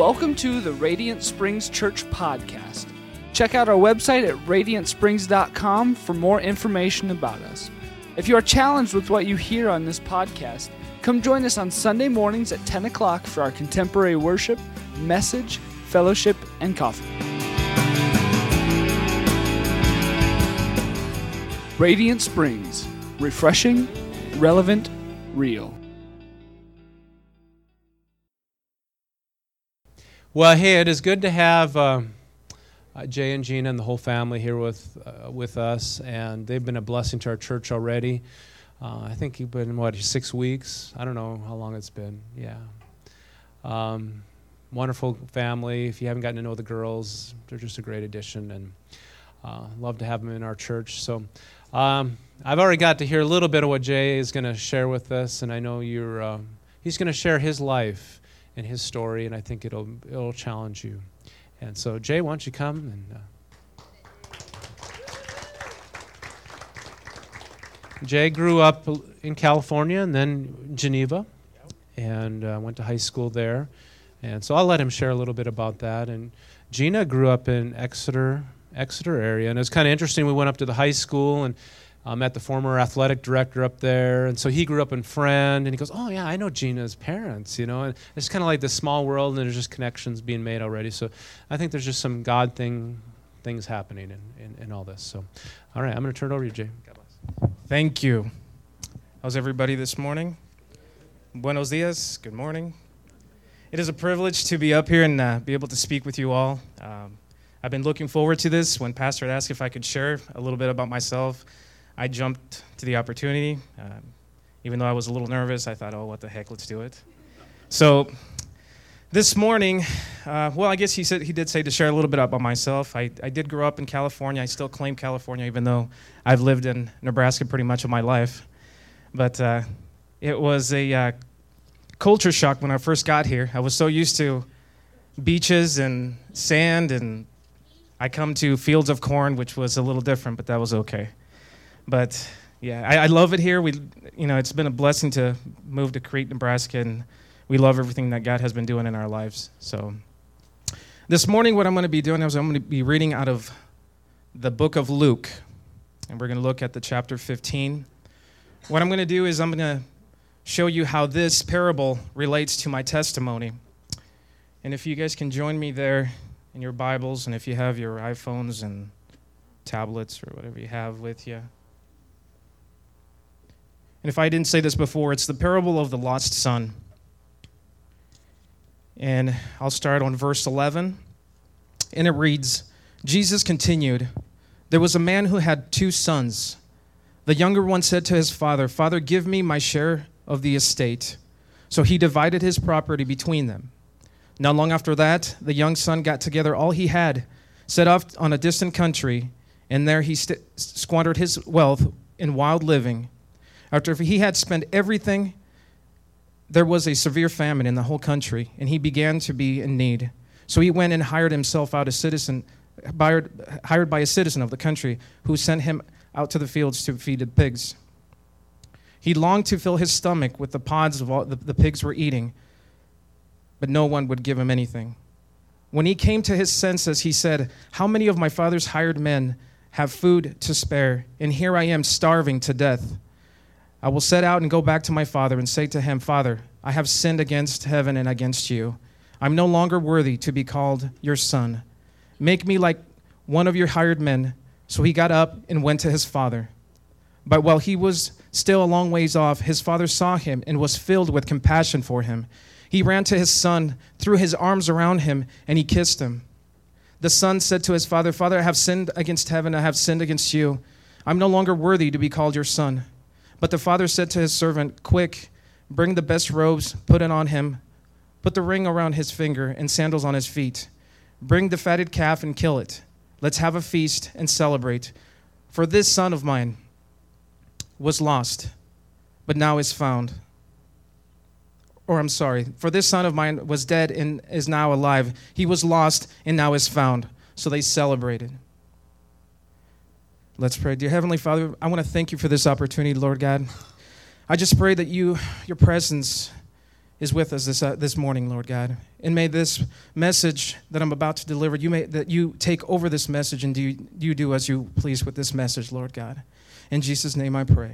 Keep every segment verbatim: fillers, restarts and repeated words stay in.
Welcome to the Radiant Springs Church podcast. Check out our website at radiant springs dot com for more information about us. If you are challenged with what you hear on this podcast, come join us on Sunday mornings at ten o'clock for our contemporary worship, message, fellowship, and coffee. Radiant Springs, refreshing, relevant, real. Well, hey, it is good to have uh, uh, Jay and Gina and the whole family here with uh, with us, and they've been a blessing to our church already. Uh, I think you've been, what, six weeks? I don't know how long it's been. Yeah. Um, wonderful family. If you haven't gotten to know the girls, they're just a great addition, and uh, love to have them in our church. So um, I've already got to hear a little bit of what Jay is going to share with us, and I know you're. Uh, he's going to share his life and his story, and I think it'll it'll challenge you. And so, Jay, why don't you come? And uh, Jay grew up in California and then Geneva, and uh, went to high school there. And so I'll let him share a little bit about that. And Gina grew up in Exeter, Exeter area, and it was kind of interesting. We went up to the high school and I met the former athletic director up there, and so he grew up in Friend, and he goes, oh, yeah, I know Gina's parents, you know, and it's kind of like this small world, and there's just connections being made already, so I think there's just some God thing, things happening in, in, in all this, so, all right, I'm going to turn it over to you, Jay. God bless. Thank you. How's everybody this morning? Buenos dias, good morning. It is a privilege to be up here and uh, be able to speak with you all. Um, I've been looking forward to this. When Pastor had asked if I could share a little bit about myself, I jumped to the opportunity. Um, even though I was a little nervous, I thought, oh, what the heck, let's do it. So this morning, uh, well, I guess he said he did say to share a little bit about myself. I, I did grow up in California. I still claim California, even though I've lived in Nebraska pretty much of my life. But uh, it was a uh, culture shock when I first got here. I was so used to beaches and sand, and I come to fields of corn, which was a little different, but that was okay. But yeah, I, I love it here. We, you know, it's been a blessing to move to Crete, Nebraska, and we love everything that God has been doing in our lives. So this morning, what I'm going to be doing is I'm going to be reading out of the book of Luke, and we're going to look at the chapter fifteen. What I'm going to do is I'm going to show you how this parable relates to my testimony. And if you guys can join me there in your Bibles, and if you have your iPhones and tablets or whatever you have with you. And if I didn't say this before, it's the parable of the lost son. And I'll start on verse eleven. And it reads, Jesus continued, there was a man who had two sons. The younger one said to his father, Father, give me my share of the estate. So he divided his property between them. Not long after that, the young son got together all he had, set off on a distant country, and there he st- squandered his wealth in wild living. After he had spent everything, there was a severe famine in the whole country, and he began to be in need. So he went and hired himself out a citizen, hired, hired by a citizen of the country, who sent him out to the fields to feed the pigs. He longed to fill his stomach with the pods of all the, the pigs were eating, but no one would give him anything. When he came to his senses, he said, how many of my father's hired men have food to spare, and here I am starving to death? I will set out and go back to my father and say to him, Father, I have sinned against heaven and against you. I'm no longer worthy to be called your son. Make me like one of your hired men. So he got up and went to his father. But while he was still a long ways off, his father saw him and was filled with compassion for him. He ran to his son, threw his arms around him, and he kissed him. The son said to his father, Father, I have sinned against heaven, I have sinned against you. I'm no longer worthy to be called your son. But the father said to his servant, quick, bring the best robes, put it on him, put the ring around his finger and sandals on his feet. Bring the fatted calf and kill it. Let's have a feast and celebrate. For this son of mine was lost, but now is found. Or I'm sorry, for this son of mine was dead and is now alive. He was lost and now is found. So they celebrated. Let's pray. Dear Heavenly Father, I want to thank you for this opportunity, Lord God. I just pray that you, your presence is with us this uh, this morning, Lord God. And may this message that I'm about to deliver, you may that you take over this message and do you do as you please with this message, Lord God. In Jesus' name I pray.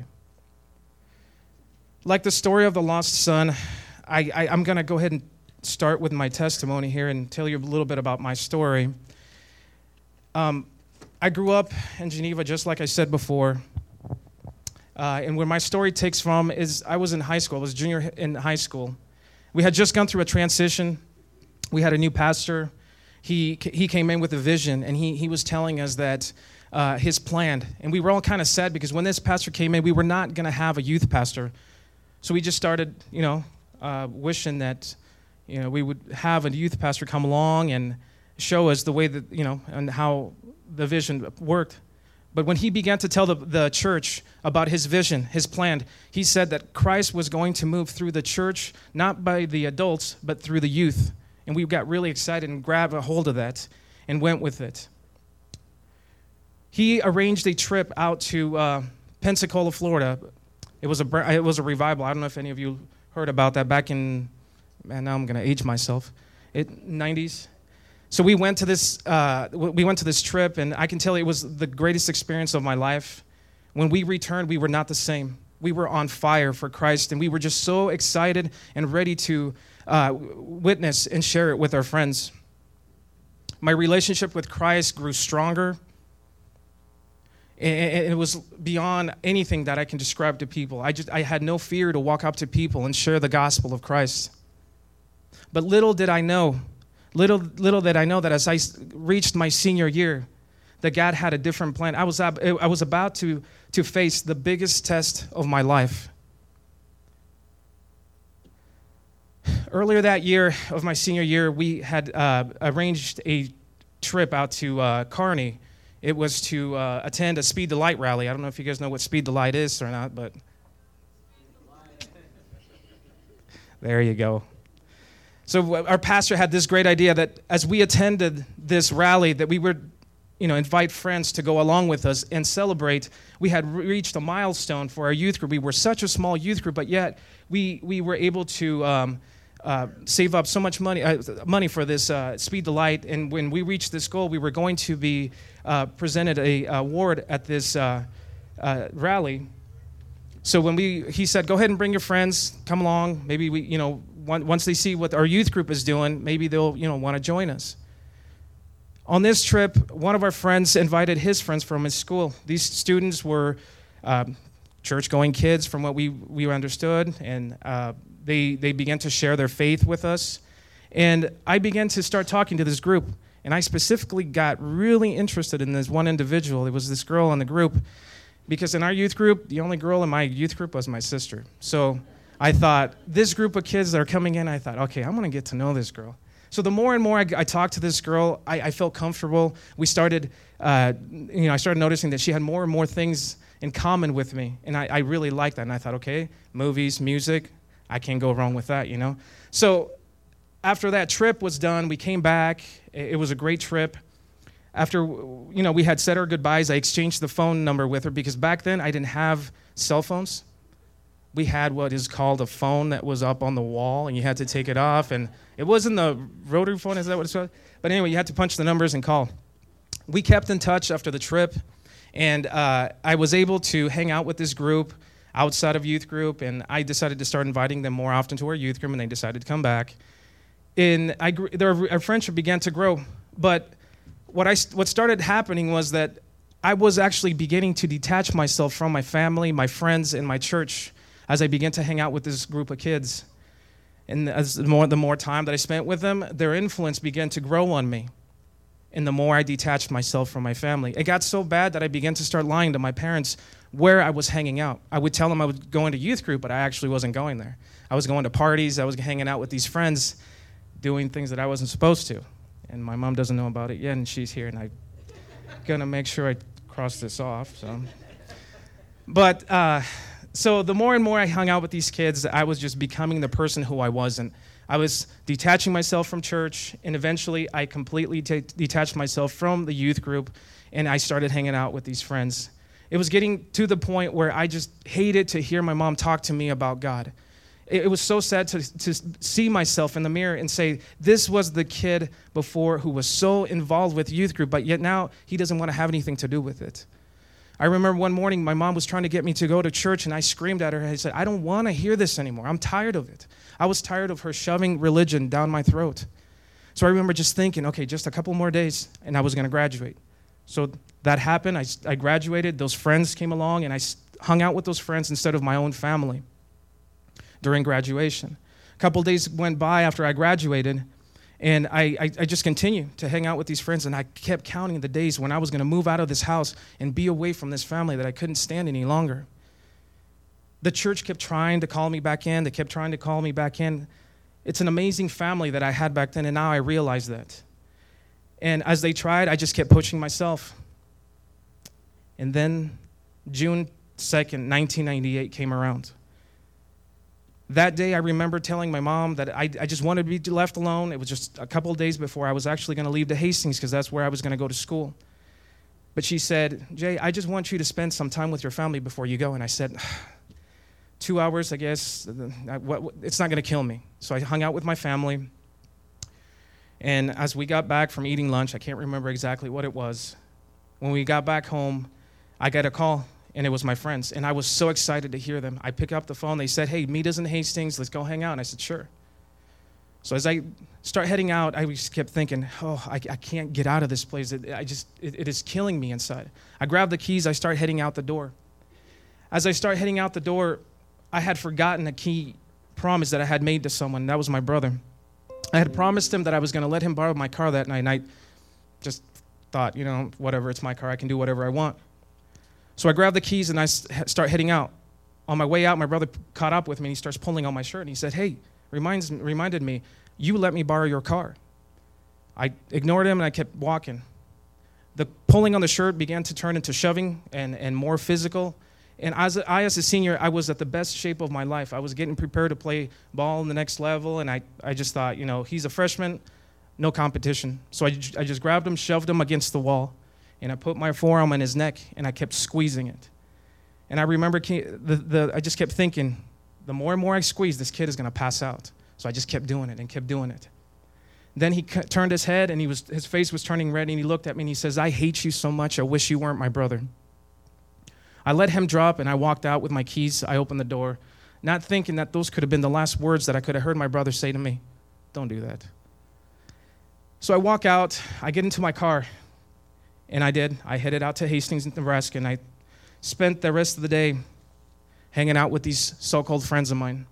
Like the story of the lost son, I, I, I'm going to go ahead and start with my testimony here and tell you a little bit about my story. Um, I grew up in Geneva, just like I said before. Uh, and where my story takes from is I was in high school. I was junior in high school. We had just gone through a transition. We had a new pastor. He he came in with a vision, and he he was telling us that uh, his plan. And we were all kind of sad because when this pastor came in, we were not going to have a youth pastor. So we just started, you know, uh, wishing that, you know, we would have a youth pastor come along and show us the way that, you know, and how the vision worked. But when he began to tell the, the church about his vision, his plan, he said that Christ was going to move through the church, not by the adults, but through the youth. And we got really excited and grabbed a hold of that and went with it. He arranged a trip out to uh, Pensacola, Florida. It was a it was a revival. I don't know if any of you heard about that back in, man, now I'm going to age myself, it, nineties. So we went to this uh, we went to this trip, and I can tell you it was the greatest experience of my life. When we returned, we were not the same. We were on fire for Christ, and we were just so excited and ready to uh, witness and share it with our friends. My relationship with Christ grew stronger. And it was beyond anything that I can describe to people. I just I had no fear to walk up to people and share the gospel of Christ. But little did I know, little little did I know that as I reached my senior year, that God had a different plan. I was I was about to to face the biggest test of my life. Earlier that year of my senior year, we had uh, arranged a trip out to uh, Kearney. It was to uh, attend a Speed the Light rally. I don't know if you guys know what Speed the Light is or not, but there you go. So our pastor had this great idea that as we attended this rally, that we would, you know, invite friends to go along with us and celebrate. We had reached a milestone for our youth group. We were such a small youth group, but yet we we were able to um, uh, save up so much money uh, money for this uh, Speed the Light. And when we reached this goal, we were going to be uh, presented a award at this uh, uh, rally. So when we, he said, go ahead and bring your friends, come along. Maybe we, you know, once they see what our youth group is doing, maybe they'll, you know, want to join us. On this trip, one of our friends invited his friends from his school. These students were um, church-going kids, from what we we understood, and uh, they they began to share their faith with us. And I began to start talking to this group, and I specifically got really interested in this one individual. It was this girl in the group. Because in our youth group, the only girl in my youth group was my sister. So I thought, this group of kids that are coming in, I thought, okay, I'm going to get to know this girl. So the more and more I, I talked to this girl, I, I felt comfortable. We started, uh, you know, I started noticing that she had more and more things in common with me. And I, I really liked that. And I thought, okay, movies, music, I can't go wrong with that, you know. So after that trip was done, we came back. It, it was a great trip. After, you know, we had said our goodbyes, I exchanged the phone number with her because back then I didn't have cell phones. We had what is called a phone that was up on the wall, and you had to take it off. And it wasn't the rotary phone, is that what it's called? But anyway, you had to punch the numbers and call. We kept in touch after the trip, and uh, I was able to hang out with this group outside of youth group, and I decided to start inviting them more often to our youth group, and they decided to come back. And I, their, our friendship began to grow, but What I what started happening was that I was actually beginning to detach myself from my family, my friends, and my church as I began to hang out with this group of kids. And as the more the more time that I spent with them, their influence began to grow on me. And the more I detached myself from my family, it got so bad that I began to start lying to my parents where I was hanging out. I would tell them I was going to youth group, but I actually wasn't going there. I was going to parties. I was hanging out with these friends, doing things that I wasn't supposed to. And my mom doesn't know about it yet, and she's here, and I'm going to make sure I cross this off. So, But, uh, so the more and more I hung out with these kids, I was just becoming the person who I wasn't. I was detaching myself from church, and eventually I completely t- detached myself from the youth group, and I started hanging out with these friends. It was getting to the point where I just hated to hear my mom talk to me about God. It, it was so sad to, to see myself in the mirror and say, this was the kid before who was so involved with youth group, but yet now he doesn't want to have anything to do with it. I remember one morning my mom was trying to get me to go to church, and I screamed at her. I said, I don't want to hear this anymore. I'm tired of it. I was tired of her shoving religion down my throat. So I remember just thinking, okay, just a couple more days, and I was going to graduate. So that happened. I, I graduated. Those friends came along, and I hung out with those friends instead of my own family during graduation. A couple days went by after I graduated, and I, I, I just continued to hang out with these friends, and I kept counting the days when I was going to move out of this house and be away from this family that I couldn't stand any longer. The church kept trying to call me back in. They kept trying to call me back in. It's an amazing family that I had back then, and now I realize that. And as they tried, I just kept pushing myself. And then June second, nineteen ninety-eight came around. That day, I remember telling my mom that I, I just wanted to be left alone. It was just a couple of days before I was actually going to leave to Hastings because that's where I was going to go to school. But she said, Jay, I just want you to spend some time with your family before you go. And I said, two hours, I guess, it's not going to kill me. So I hung out with my family. And as we got back from eating lunch, I can't remember exactly what it was. When we got back home, I got a call. And it was my friends. And I was so excited to hear them. I pick up the phone. They said, hey, meet us in Hastings. Let's go hang out. And I said, sure. So as I start heading out, I just kept thinking, oh, I, I can't get out of this place. It, I just, it, it is killing me inside. I grabbed the keys. I start heading out the door. As I start heading out the door, I had forgotten a key promise that I had made to someone. That was my brother. I had promised him that I was going to let him borrow my car that night. And I just thought, you know, whatever, it's my car. I can do whatever I want. So I grab the keys and I start heading out. On my way out, my brother caught up with me and he starts pulling on my shirt and he said, hey, reminds, reminded me, you let me borrow your car. I ignored him and I kept walking. The pulling on the shirt began to turn into shoving and, and more physical. And as a, I, as a senior, I was at the best shape of my life. I was getting prepared to play ball in the next level, and I, I just thought, you know, he's a freshman, no competition. So I, I just grabbed him, shoved him against the wall. And I put my forearm on his neck, and I kept squeezing it. And I remember the, the, I just kept thinking, the more and more I squeeze, this kid is going to pass out. So I just kept doing it and kept doing it. Then he c- turned his head, and he was, his face was turning red, and he looked at me, and he says, I hate you so much. I wish you weren't my brother. I let him drop, and I walked out with my keys. I opened the door, not thinking that those could have been the last words that I could have heard my brother say to me. Don't do that. So I walk out. I get into my car. And I did. I headed out to Hastings, Nebraska, and I spent the rest of the day hanging out with these so-called friends of mine.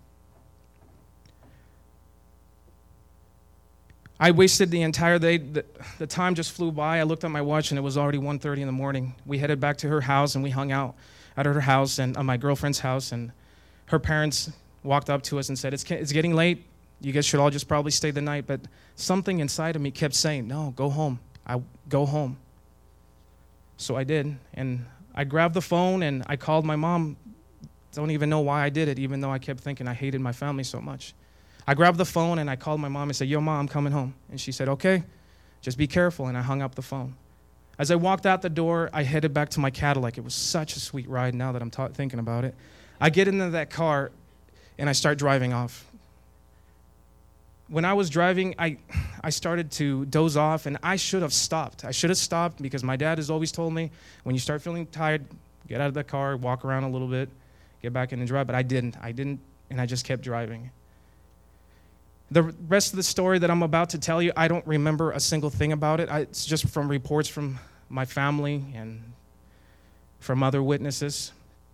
I wasted the entire day. The, the time just flew by. I looked at my watch, and it was already one thirty in the morning. We headed back to her house, and we hung out at her house and at my girlfriend's house, and her parents walked up to us and said, it's, it's getting late. You guys should all just probably stay the night. But something inside of me kept saying, no, go home. I go home. So I did, and I grabbed the phone, and I called my mom. Don't even know why I did it, even though I kept thinking I hated my family so much. I grabbed the phone, and I called my mom and said, yo, Mom, I'm coming home. And she said, okay, just be careful, and I hung up the phone. As I walked out the door, I headed back to my Cadillac. It was such a sweet ride now that I'm ta- thinking about it. I get into that car, and I start driving off. When I was driving, I I started to doze off, and I should have stopped. I should have stopped because my dad has always told me, when you start feeling tired, get out of the car, walk around a little bit, get back in and drive. But I didn't. I didn't, and I just kept driving. The rest of the story that I'm about to tell you, I don't remember a single thing about it. I, it's just from reports from my family and from other witnesses.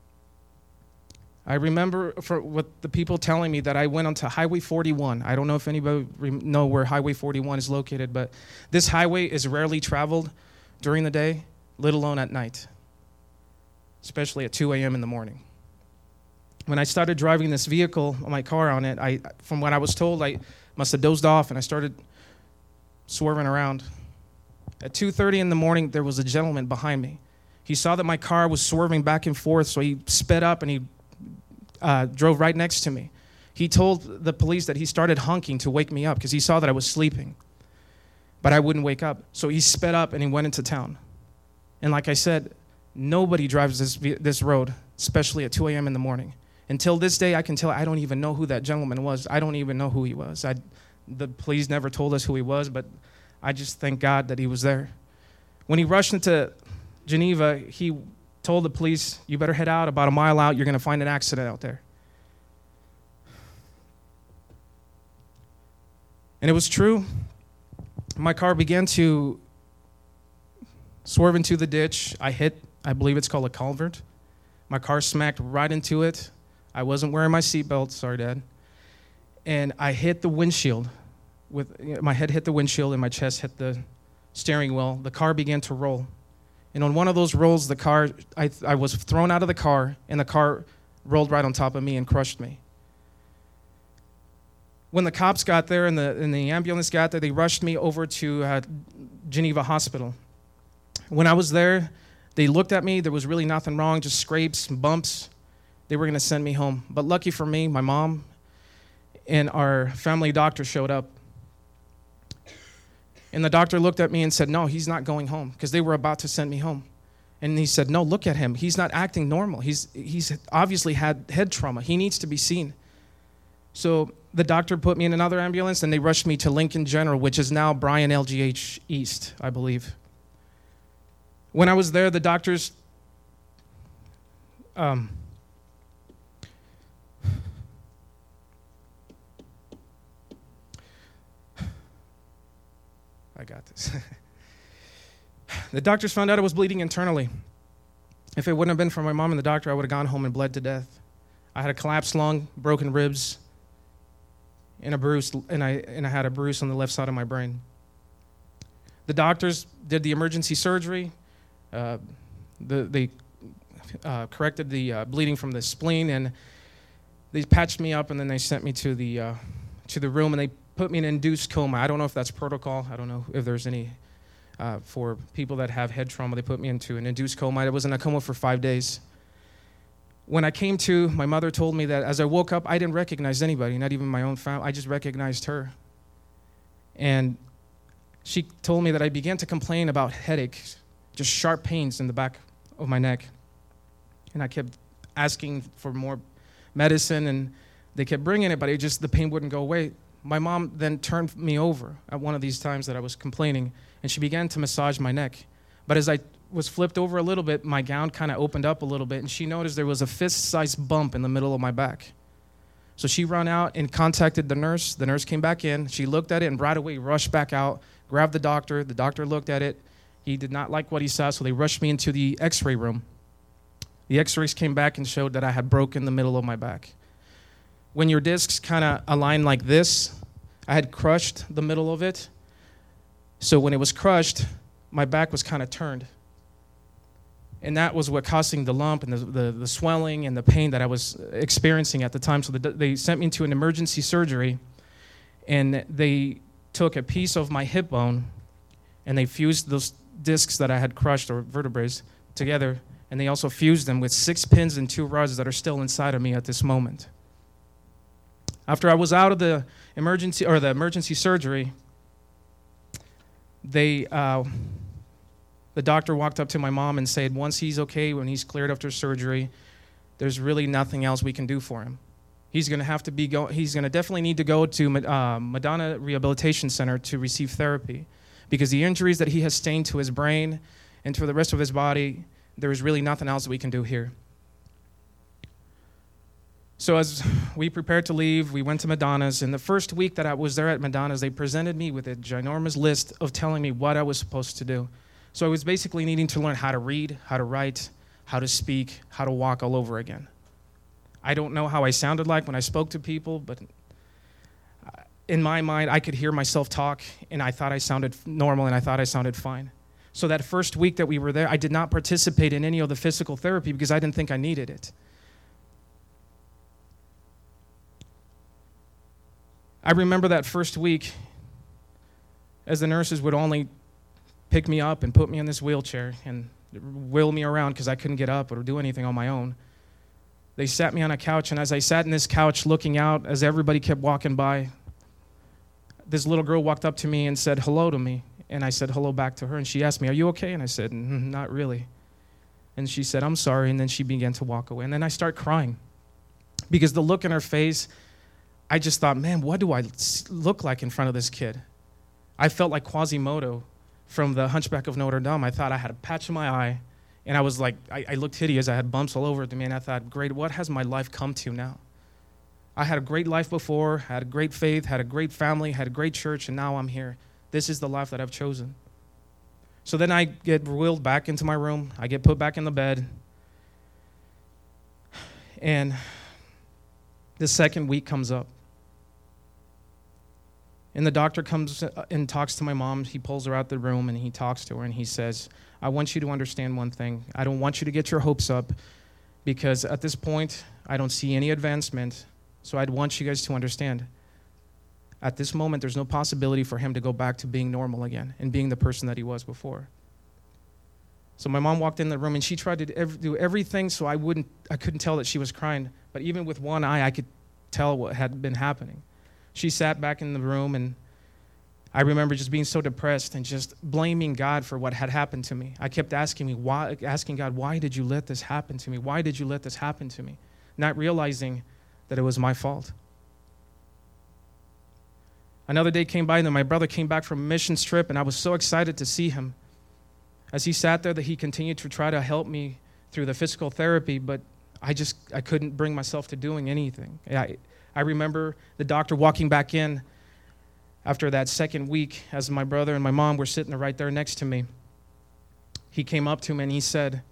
I remember for what the people telling me that I went onto Highway forty-one. I don't know if anybody re- know where Highway forty-one is located, but this highway is rarely traveled during the day, let alone at night, especially at two a.m. in the morning. When I started driving this vehicle, my car on it, I, from what I was told, I must have dozed off, and I started swerving around. At two thirty in the morning, there was a gentleman behind me. He saw that my car was swerving back and forth, so he sped up and he uh, drove right next to me. He told the police that he started honking to wake me up because he saw that I was sleeping, but I wouldn't wake up. So he sped up and he went into town. And like I said, nobody drives this this road, especially at two a.m. in the morning. Until this day, I can tell I don't even know who that gentleman was. I don't even know who he was. I, the police never told us who he was, but I just thank God that he was there. When he rushed into Geneva, he told the police, you better head out. About a mile out, you're going to find an accident out there. And it was true. My car began to swerve into the ditch. I hit, I believe it's called a culvert. My car smacked right into it. I wasn't wearing my seatbelt, sorry, Dad. And I hit the windshield. With my head hit the windshield and my chest hit the steering wheel. The car began to roll. And on one of those rolls, the car, I, I was thrown out of the car, and the car rolled right on top of me and crushed me. When the cops got there and the, and the ambulance got there, they rushed me over to uh, Geneva Hospital. When I was there, they looked at me. There was really nothing wrong, just scrapes and bumps. They were going to send me home. But lucky for me, my mom and our family doctor showed up. And the doctor looked at me and said, no, he's not going home, because they were about to send me home. And he said, no, look at him. He's not acting normal. He's, he's obviously had head trauma. He needs to be seen. So the doctor put me in another ambulance, and they rushed me to Lincoln General, which is now Bryan L G H East, I believe. When I was there, the doctors... Um, I got this. The doctors found out I was bleeding internally. If it wouldn't have been for my mom and the doctor, I would have gone home and bled to death. I had a collapsed lung, broken ribs, and a bruise, and I and I had a bruise on the left side of my brain. The doctors did the emergency surgery. Uh, the, they uh, corrected the uh, bleeding from the spleen, and they patched me up, and then they sent me to the uh, to the room, and they put me in induced coma. I don't know if that's protocol. I don't know if there's any uh, for people that have head trauma. They put me into an induced coma. I was in a coma for five days. When I came to, my mother told me that as I woke up, I didn't recognize anybody, not even my own family. I just recognized her. And she told me that I began to complain about headaches, just sharp pains in the back of my neck. And I kept asking for more medicine, and they kept bringing it, but it just, the pain wouldn't go away. My mom then turned me over at one of these times that I was complaining, and she began to massage my neck. But as I was flipped over a little bit, my gown kind of opened up a little bit, and she noticed there was a fist-sized bump in the middle of my back. So she ran out and contacted the nurse. The nurse came back in. She looked at it and right away rushed back out, grabbed the doctor. The doctor looked at it. He did not like what he saw, so they rushed me into the x-ray room. The x-rays came back and showed that I had broken the middle of my back. When your discs kind of align like this, I had crushed the middle of it. So when it was crushed, my back was kind of turned. And that was what causing the lump and the, the, the swelling and the pain that I was experiencing at the time. So the, they sent me into an emergency surgery, and they took a piece of my hip bone, and they fused those discs that I had crushed, or vertebrae, together, and they also fused them with six pins and two rods that are still inside of me at this moment. After I was out of the emergency or the emergency surgery, they uh, the doctor walked up to my mom and said, once he's okay, when he's cleared after surgery, there's really nothing else we can do for him. He's going to have to be go. He's going to definitely need to go to uh, Madonna Rehabilitation Center to receive therapy, because the injuries that he has sustained to his brain and to the rest of his body, there is really nothing else that we can do here. So as we prepared to leave, we went to Madonna's, and the first week that I was there at Madonna's, they presented me with a ginormous list of telling me what I was supposed to do. So I was basically needing to learn how to read, how to write, how to speak, how to walk all over again. I don't know how I sounded like when I spoke to people, but in my mind, I could hear myself talk, and I thought I sounded normal, and I thought I sounded fine. So that first week that we were there, I did not participate in any of the physical therapy because I didn't think I needed it. I remember that first week, as the nurses would only pick me up and put me in this wheelchair and wheel me around because I couldn't get up or do anything on my own. They sat me on a couch, and as I sat in this couch looking out, as everybody kept walking by, this little girl walked up to me and said hello to me, and I said hello back to her, and she asked me, "Are you okay?" And I said, mm, "Not really." And she said, "I'm sorry," and then she began to walk away, and then I started crying. because the look in her face, I just thought, man, what do I look like in front of this kid? I felt like Quasimodo from the Hunchback of Notre Dame. I thought I had a patch in my eye, and I was like, I, I looked hideous. I had bumps all over me, and I thought, great, what has my life come to now? I had a great life before, had a great faith, had a great family, had a great church, and now I'm here. This is the life that I've chosen. So then I get wheeled back into my room. I get put back in the bed. And the second week comes up. And the doctor comes and talks to my mom. He pulls her out the room and he talks to her and he says, I want you to understand one thing. I don't want you to get your hopes up because at this point, I don't see any advancement. So I'd want you guys to understand. At this moment, there's no possibility for him to go back to being normal again and being the person that he was before. So my mom walked in the room and she tried to do everything so I wouldn't, I couldn't tell that she was crying. But even with one eye, I could tell what had been happening. She sat back in the room, and I remember just being so depressed and just blaming God for what had happened to me. I kept asking me, why, asking God, why did you let this happen to me? Why did you let this happen to me? Not realizing that it was my fault. Another day came by, and then my brother came back from a missions trip, and I was so excited to see him. As he sat there, that he continued to try to help me through the physical therapy, but I just, I couldn't bring myself to doing anything. I, I remember the doctor walking back in after that second week as my brother and my mom were sitting right there next to me. He came up to me and he said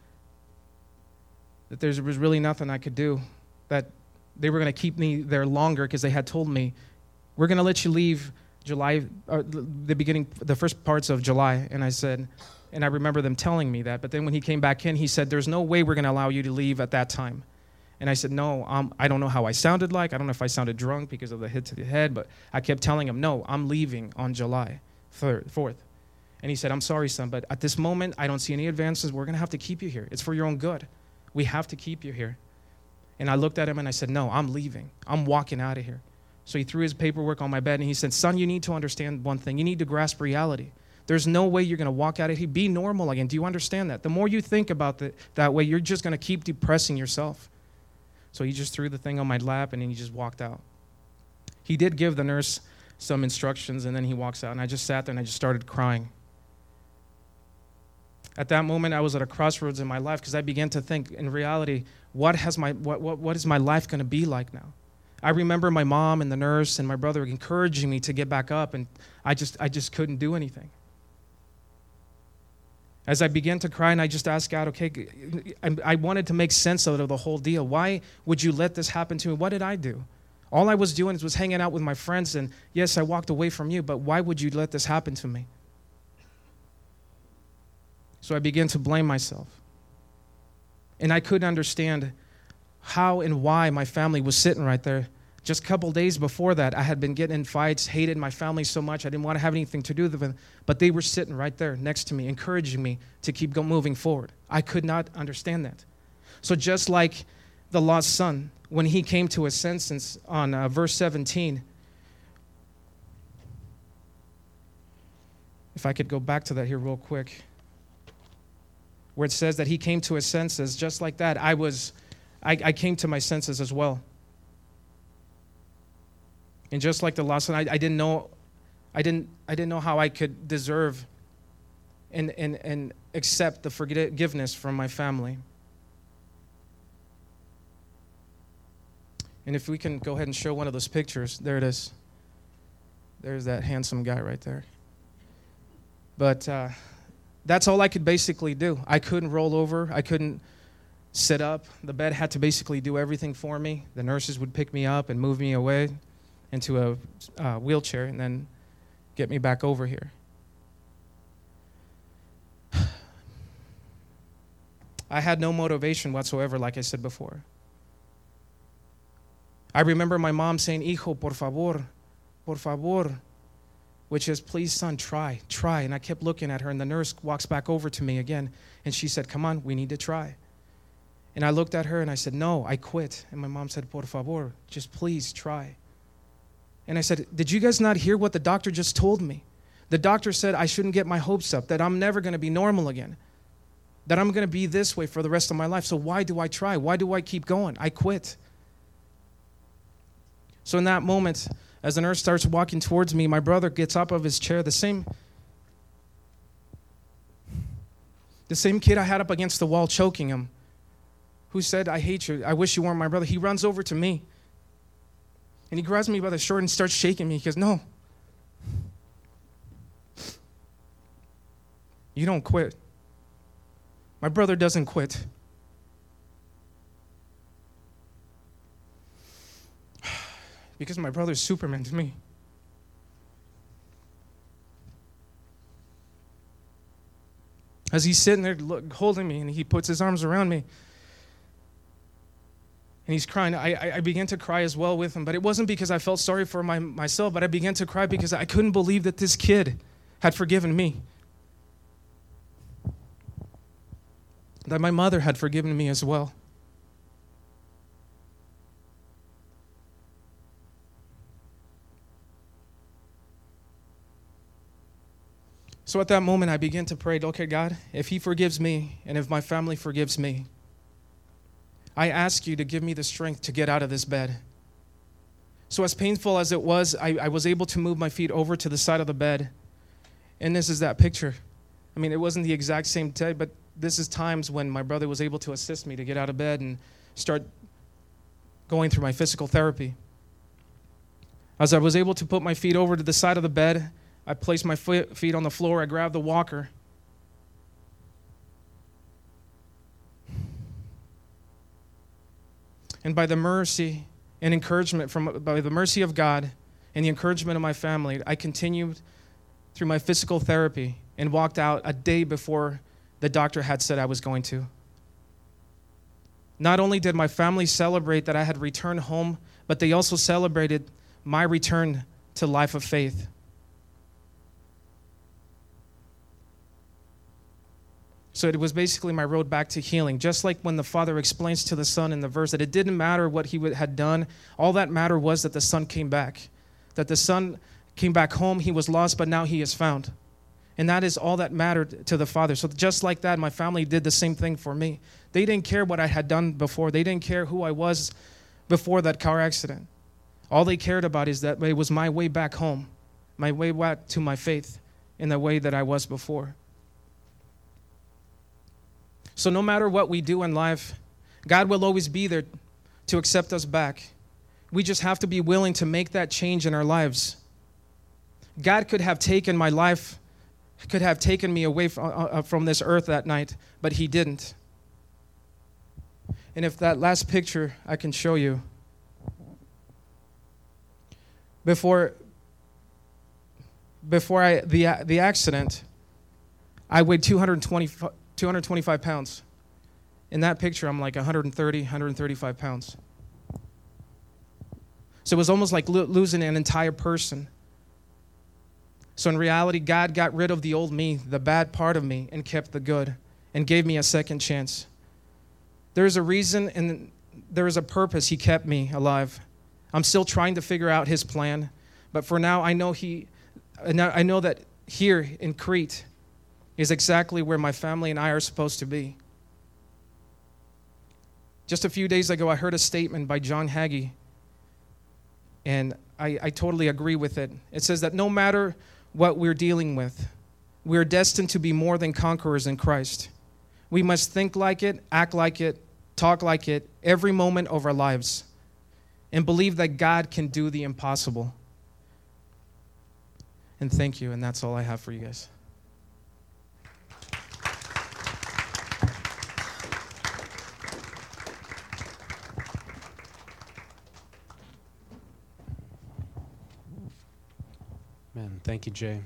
that there was really nothing I could do, that they were going to keep me there longer because they had told me, we're going to let you leave July, or the beginning, the first parts of July. And I said, and I remember them telling me that. But then when he came back in, he said, there's no way we're going to allow you to leave at that time. And I said, no, um, I don't know how I sounded like. I don't know if I sounded drunk because of the hit to the head, but I kept telling him, no, I'm leaving on July fourth. And he said, I'm sorry, son, but at this moment, I don't see any advances. We're going to have to keep you here. It's for your own good. We have to keep you here. And I looked at him and I said, no, I'm leaving. I'm walking out of here. So he threw his paperwork on my bed and he said, son, you need to understand one thing. You need to grasp reality. There's no way you're going to walk out of here. Be normal again. Do you understand that? The more you think about it that way, you're just going to keep depressing yourself. So he just threw the thing on my lap and he just walked out. He did give the nurse some instructions and then he walks out and I just sat there and I just started crying. At that moment, I was at a crossroads in my life because I began to think, in reality, what has my what what, what is my life going to be like now? I remember my mom and the nurse and my brother encouraging me to get back up, and I just I just couldn't do anything. As I began to cry, and I just asked God, okay, I, I wanted to make sense out of the whole deal. Why would you let this happen to me? What did I do? All I was doing was hanging out with my friends, and yes, I walked away from you, but why would you let this happen to me? So I began to blame myself. And I couldn't understand how and why my family was sitting right there. Just a couple days before that, I had been getting in fights, hated my family so much, I didn't want to have anything to do with them. But they were sitting right there next to me, encouraging me to keep go moving forward. I could not understand that. So just like the lost son, when he came to his senses on uh, verse seventeen, if I could go back to that here real quick, where it says that he came to his senses, just like that, I was, I, I came to my senses as well. And just like the lost son, I, I didn't know, I didn't, I didn't know how I could deserve and and and accept the forgiveness from my family. And if we can go ahead and show one of those pictures, there it is. There's that handsome guy right there. But uh, that's all I could basically do. I couldn't roll over. I couldn't sit up. The bed had to basically do everything for me. The nurses would pick me up and move me away into a uh, wheelchair and then get me back over here. I had no motivation whatsoever, like I said before. I remember my mom saying, hijo, por favor, por favor, which is, please, son, try, try. And I kept looking at her, and the nurse walks back over to me again, and she said, come on, we need to try. And I looked at her, and I said, no, I quit. And my mom said, por favor, just please try. And I said, did you guys not hear what the doctor just told me? The doctor said I shouldn't get my hopes up, that I'm never going to be normal again, that I'm going to be this way for the rest of my life. So why do I try? Why do I keep going? I quit. So in that moment, as the nurse starts walking towards me, my brother gets up of his chair, the same the same kid I had up against the wall choking him, who said, I hate you, I wish you weren't my brother. He runs over to me, and he grabs me by the shirt and starts shaking me. He goes, no, you don't quit. My brother doesn't quit. Because my brother's Superman to me. As he's sitting there look, holding me, and he puts his arms around me, and he's crying, I, I, I began to cry as well with him. But it wasn't because I felt sorry for my, myself, but I began to cry because I couldn't believe that this kid had forgiven me. That my mother had forgiven me as well. So at that moment, I began to pray, okay, God, if he forgives me and if my family forgives me, I ask you to give me the strength to get out of this bed. So as painful as it was, I, I was able to move my feet over to the side of the bed. And this is that picture. I mean, it wasn't the exact same day, but this is times when my brother was able to assist me to get out of bed and start going through my physical therapy. As I was able to put my feet over to the side of the bed, I placed my foot, feet on the floor, I grabbed the walker. And by the mercy and encouragement from, by the mercy of God and the encouragement of my family, I continued through my physical therapy and walked out a day before the doctor had said I was going to. Not only did my family celebrate that I had returned home, but they also celebrated my return to life of faith. So it was basically my road back to healing. Just like when the Father explains to the Son in the verse that it didn't matter what he had done, all that mattered was that the Son came back. That the Son came back home, he was lost, but now he is found. And that is all that mattered to the Father. So just like that, my family did the same thing for me. They didn't care what I had done before. They didn't care who I was before that car accident. All they cared about is that it was my way back home, my way back to my faith in the way that I was before. So no matter what we do in life, God will always be there to accept us back. We just have to be willing to make that change in our lives. God could have taken my life, could have taken me away from, uh, from this earth that night, but he didn't. And if that last picture I can show you, before, before I, the, the accident, I weighed two hundred twenty, two hundred twenty-five pounds. In that picture, I'm like one hundred thirty, one hundred thirty-five pounds. So it was almost like lo- losing an entire person. So in reality, God got rid of the old me, the bad part of me, and kept the good, and gave me a second chance. There is a reason and there is a purpose he kept me alive. I'm still trying to figure out his plan, but for now, I know he, I know that here in Crete is exactly where my family and I are supposed to be. Just a few days ago, I heard a statement by John Hagee, and I, I totally agree with it. It says that no matter what we're dealing with, we're destined to be more than conquerors in Christ. We must think like it, act like it, talk like it every moment of our lives, and believe that God can do the impossible. And thank you, and that's all I have for you guys. Man, thank you, Jay.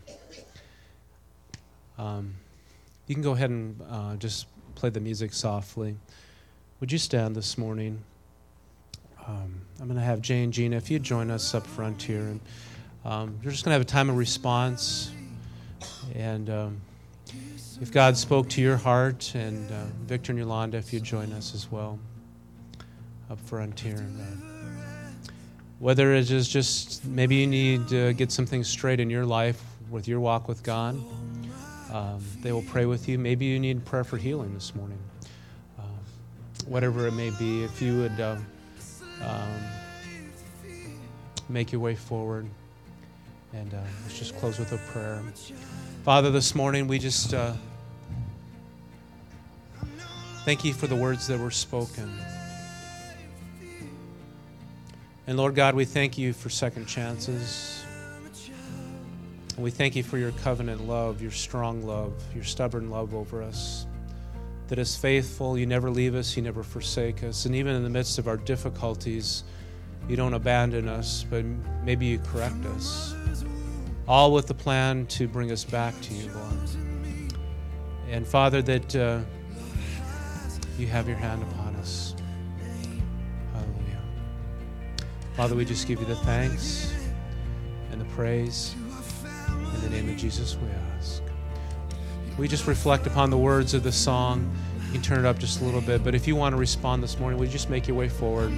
Um, you can go ahead and uh, just play the music softly. Would you stand this morning? Um, I'm going to have Jay and Gina, if you'd join us up front here. And um, we're just going to have a time of response. And um, if God spoke to your heart, and uh, Victor and Yolanda, if you'd join us as well up front here. And, uh, whether it is just maybe you need to get some things straight in your life with your walk with God, um, they will pray with you. Maybe you need prayer for healing this morning. Uh, whatever it may be, if you would uh, um, make your way forward. And uh, let's just close with a prayer. Father, this morning we just uh, thank you for the words that were spoken. And Lord God, we thank you for second chances. And we thank you for your covenant love, your strong love, your stubborn love over us. That is faithful, you never leave us, you never forsake us. And even in the midst of our difficulties, you don't abandon us, but maybe you correct us. All with the plan to bring us back to you, Lord. And Father, that uh, you have your hand upon us. Hallelujah. Father, we just give you the thanks and the praise. In the name of Jesus, we ask. We just reflect upon the words of the song. You can turn it up just a little bit, but if you want to respond this morning, would you just make your way forward?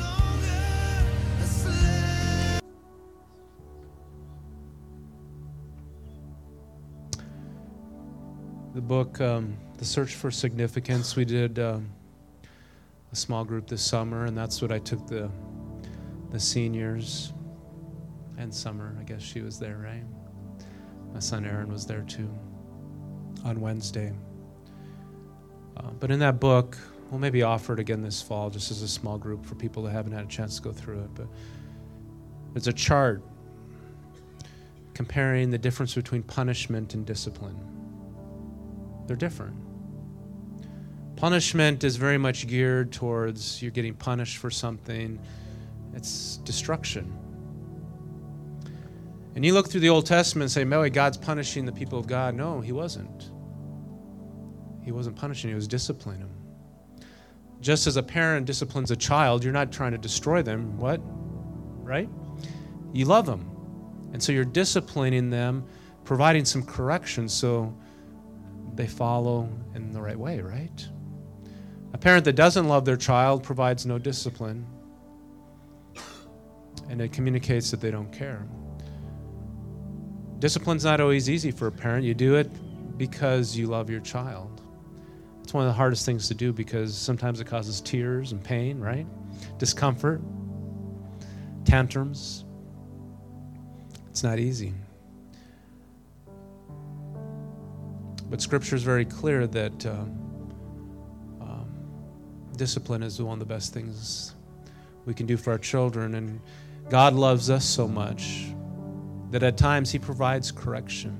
The book, um, The Search for Significance, we did um, a small group this summer, and that's what I took the the seniors and Summer. I guess she was there, right? My son Aaron was there too on Wednesday. Uh, but in that book, we'll maybe offer it again this fall just as a small group for people that haven't had a chance to go through it. But there's a chart comparing the difference between punishment and discipline. They're different. Punishment is very much geared towards you're getting punished for something. It's destruction. And you look through the Old Testament and say, Mary, God's punishing the people of God. No, he wasn't. He wasn't punishing, he was disciplining them. Just as a parent disciplines a child, you're not trying to destroy them. What? Right? You love them. And so you're disciplining them, providing some correction so they follow in the right way, right? A parent that doesn't love their child provides no discipline, and it communicates that they don't care. Discipline's not always easy for a parent. You do it because you love your child. It's one of the hardest things to do because sometimes it causes tears and pain, right? Discomfort, tantrums. It's not easy. But Scripture is very clear that um, um, discipline is one of the best things we can do for our children. And God loves us so much that at times he provides correction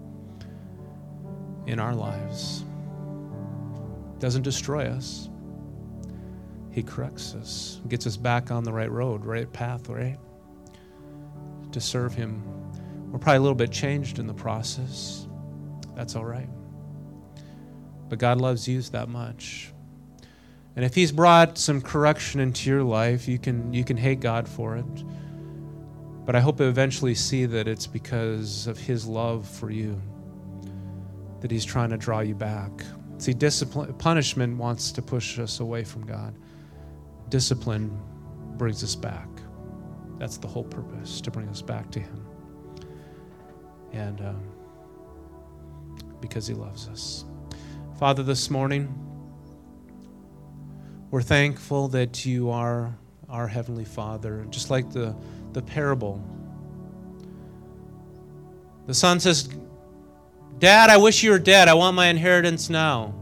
in our lives. Doesn't destroy us. He corrects us, gets us back on the right road, right path, right? To serve him. We're probably a little bit changed in the process. That's all right. But God loves you that much. And if he's brought some correction into your life, you can you can hate God for it. But I hope you eventually see that it's because of his love for you that he's trying to draw you back. See, discipline, punishment wants to push us away from God. Discipline brings us back. That's the whole purpose, to bring us back to him. And um, because he loves us. Father, this morning, we're thankful that you are our Heavenly Father. Just like the, the parable. The son says, Dad, I wish you were dead. I want my inheritance now.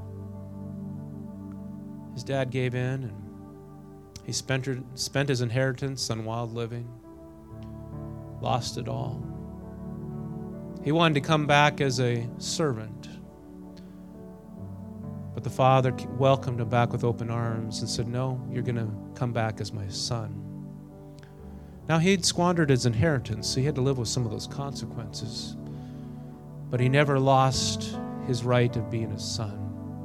His dad gave in, and he spent, her, spent his inheritance on wild living. Lost it all. He wanted to come back as a servant. But the father welcomed him back with open arms and said, no, you're going to come back as my son. Now, he'd squandered his inheritance, so he had to live with some of those consequences. But he never lost his right of being his son.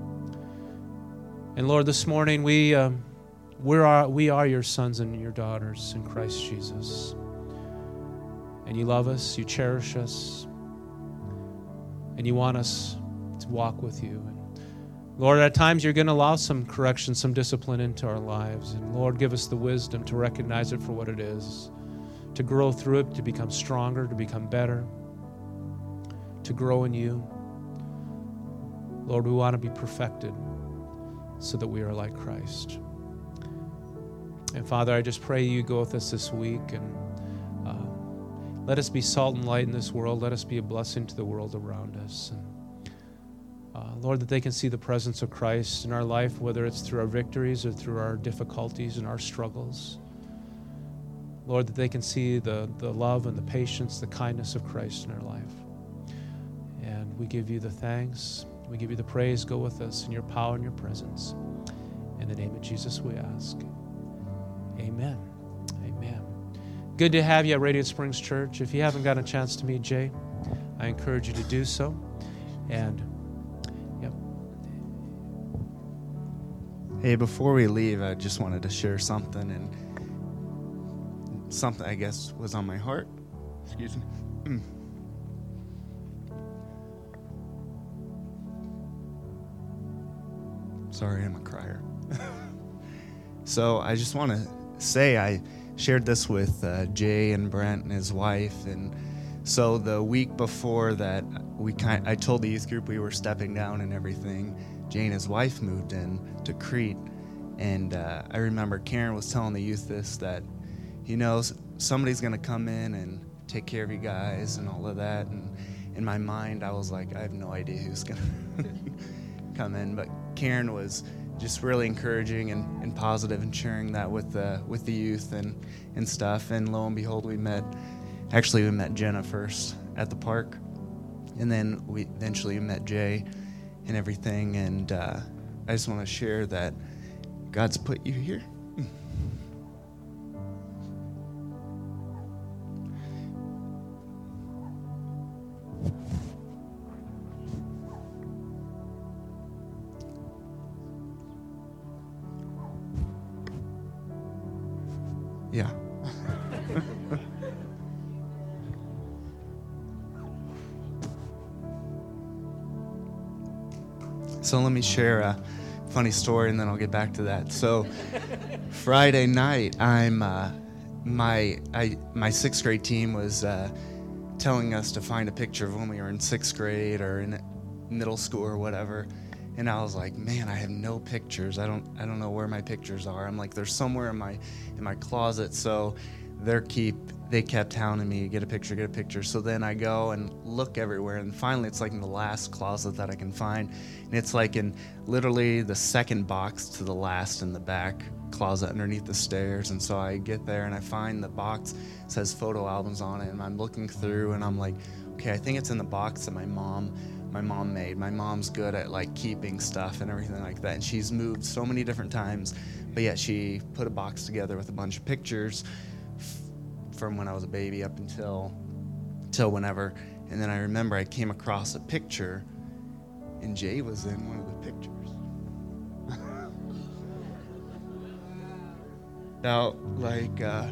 And Lord, this morning, we, uh, we, are, we are your sons and your daughters in Christ Jesus. And you love us, you cherish us, and you want us to walk with you. Lord, at times you're going to allow some correction, some discipline into our lives. And Lord, give us the wisdom to recognize it for what it is, to grow through it, to become stronger, to become better, to grow in you. Lord, we want to be perfected so that we are like Christ. And Father, I just pray you go with us this week. And let us be salt and light in this world. Let us be a blessing to the world around us. And, uh, Lord, that they can see the presence of Christ in our life, whether it's through our victories or through our difficulties and our struggles. Lord, that they can see the, the love and the patience, the kindness of Christ in our life. And we give you the thanks. We give you the praise. Go with us in your power and your presence. In the name of Jesus we ask. Amen. Amen. Good to have you at Radiant Springs Church. If you haven't gotten a chance to meet Jay, I encourage you to do so. And, yep. Hey, before we leave, I just wanted to share something, and something I guess was on my heart. Excuse me. Sorry, I'm a crier. So I just want to say I shared this with uh, Jay and Brent and his wife, and so the week before that, we kind I told the youth group we were stepping down and everything. Jay and his wife moved in to Crete, and uh, I remember Karen was telling the youth this, that you know, somebody's going to come in and take care of you guys and all of that. And in my mind, I was like, I have no idea who's going to come in. But Karen was just really encouraging and, and positive and sharing that with the, with the youth and, and stuff. And lo and behold, we met, actually we met Jenna first at the park. And then we eventually met Jay and everything. And uh, I just want to share that God's put you here. Yeah. So let me share a funny story, and then I'll get back to that. So Friday night, I'm uh, my I my sixth grade team was uh, telling us to find a picture of when we were in sixth grade or in middle school or whatever. And I was like, man, I have no pictures. I don't I don't know where my pictures are. I'm like, they're somewhere in my in my closet. So they keep they kept hounding me, get a picture, get a picture. So then I go and look everywhere, and finally it's like in the last closet that I can find. And it's like in literally the second box to the last in the back closet underneath the stairs. And so I get there and I find the box says photo albums on it, and I'm looking through and I'm like, okay, I think it's in the box that my mom my mom made. My mom's good at like keeping stuff and everything like that, and she's moved so many different times, but yet she put a box together with a bunch of pictures f- from when I was a baby up until till whenever. And then I remember I came across a picture, and Jay was in one of the pictures. Now, like uh,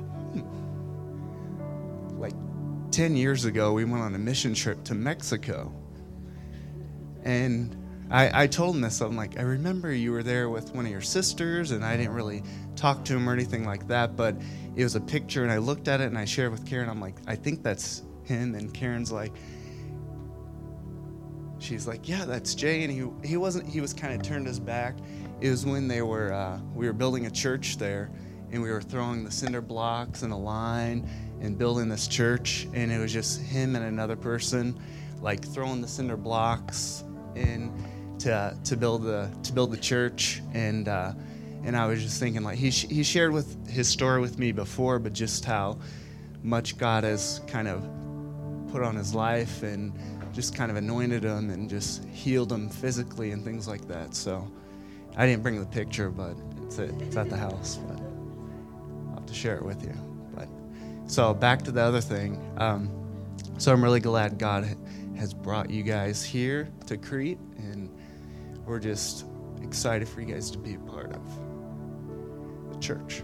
like ten years ago, we went on a mission trip to Mexico. And I, I told him this, I'm like, I remember you were there with one of your sisters, and I didn't really talk to him or anything like that, but it was a picture, and I looked at it, and I shared with Karen. I'm like, I think that's him. And Karen's like, she's like, yeah, that's Jay. And he he wasn't, he was kind of turned his back. It was when they were, uh, we were building a church there, and we were throwing the cinder blocks in a line and building this church, and it was just him and another person, like throwing the cinder blocks in to to build the to build the church. And uh, and I was just thinking, like, he sh- he shared with his story with me before, but just how much God has kind of put on his life and just kind of anointed him and just healed him physically and things like that. So I didn't bring the picture, but it's at, it's at the house. But I'll have to share it with you. But so back to the other thing. Um, so I'm really glad God has brought you guys here to Crete, and we're just excited for you guys to be a part of the church.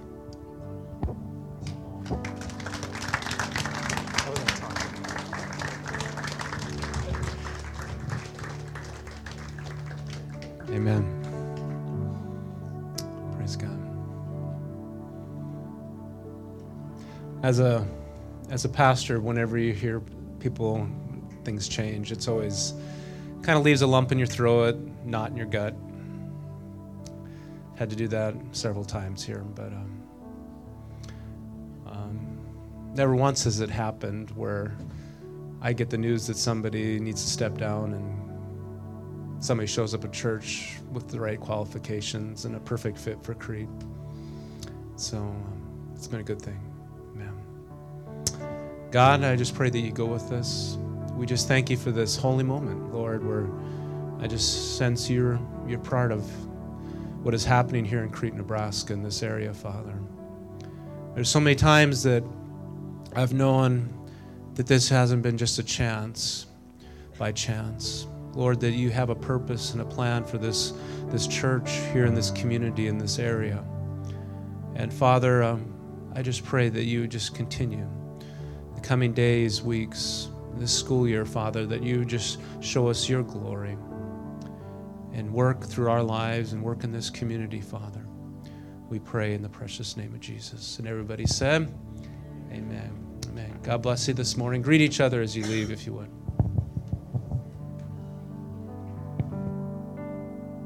Amen. Praise God. As a as a pastor, whenever you hear people, things change, it's always kind of leaves a lump in your throat, knot in your gut. Had to do that several times here, but um, um, never once has it happened where I get the news that somebody needs to step down and somebody shows up at church with the right qualifications and a perfect fit for Crete. So um, it's been a good thing. Amen. God, I just pray that you go with us. We just thank you for this holy moment, Lord, where I just sense you're, you're part of what is happening here in Crete, Nebraska, in this area, Father. There's so many times that I've known that this hasn't been just a chance by chance. Lord, that you have a purpose and a plan for this, this church here in this community, in this area. And Father, um, I just pray that you would just continue the coming days, weeks, this school year, Father, that you would just show us your glory and work through our lives and work in this community, Father. We pray in the precious name of Jesus. And everybody said, amen. Amen. God bless you this morning. Greet each other as you leave, if you would.